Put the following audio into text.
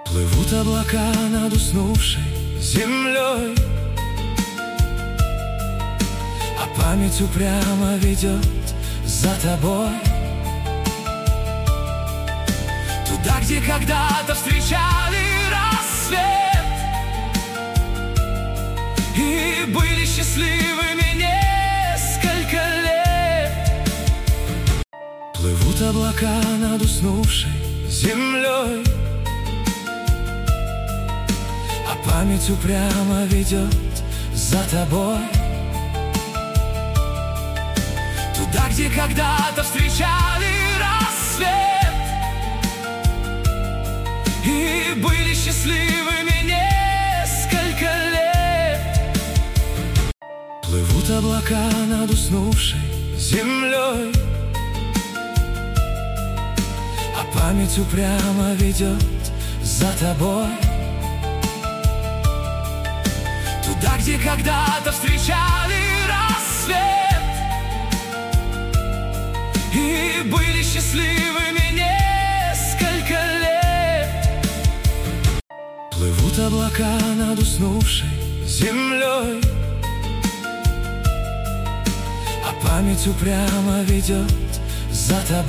Плывут облака над уснувшей землей, а память упрямо ведет за тобой туда, где когда-то встречали рассвет и были счастливыми несколько лет. Плывут облака над уснувшей землей, а память упрямо ведет за тобой туда, где когда-то встречали рассвет и были счастливыми несколько лет. Плывут облака над уснувшей землей, а память упрямо ведет за тобой туда, где когда-то встречали рассвет и были счастливыми несколько лет. Плывут облака над уснувшей землей, а память упрямо ведет за тобой